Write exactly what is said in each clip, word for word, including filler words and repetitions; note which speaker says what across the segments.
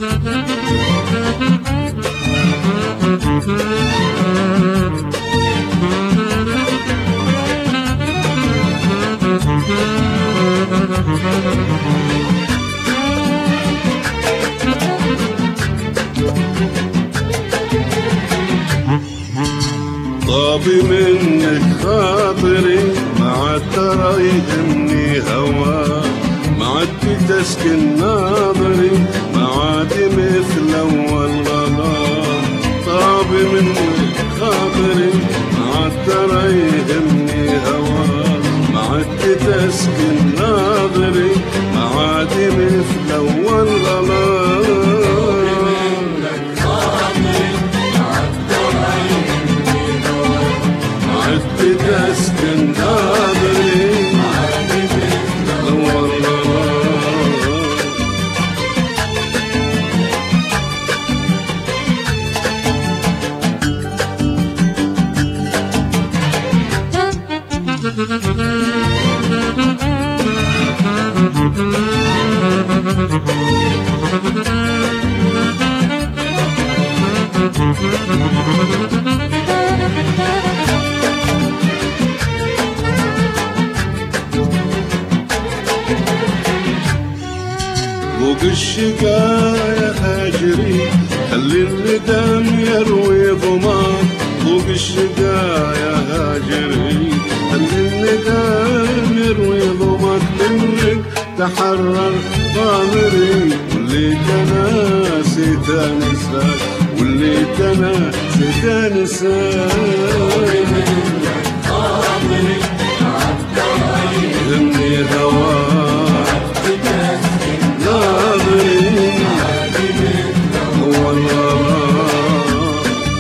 Speaker 1: طابي منك خاطري ما عاد ترى يهمني هواك، ما عاد تسكن ناظري، ما عاد مثل اول غلام. طابي منك خاطري ما عاد ترى يهمني هواك، ما عاد تسكن ناظري، ما عاد مثل اول غلام. تسكن ناظري فوق الشقايا هاجري، خلي الندم يروي ظماك. فوق الشقايا هاجري، خلي الندم يروي ظماك. منك تحرر ضامري، وليت انا نسيت انساك، وليت انا نسيت انساك. يهمني هواك ناظري هو الغرام.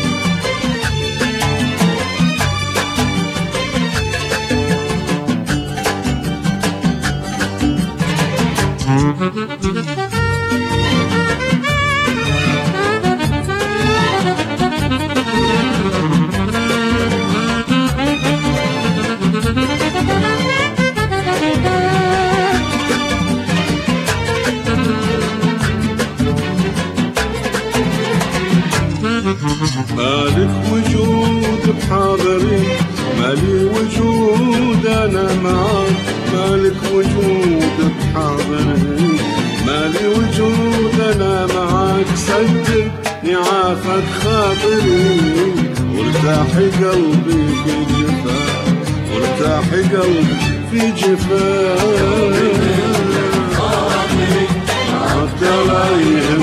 Speaker 1: مالك وجود بحاضري، مالي وجود انا معاك. مالك وجود بحاضري، مالي وجود انا معاك. صدقني عافك خاطري، وارتاحي قلبي في جفاك، وارتاحي قلبي في جفاك. عاد لا يهم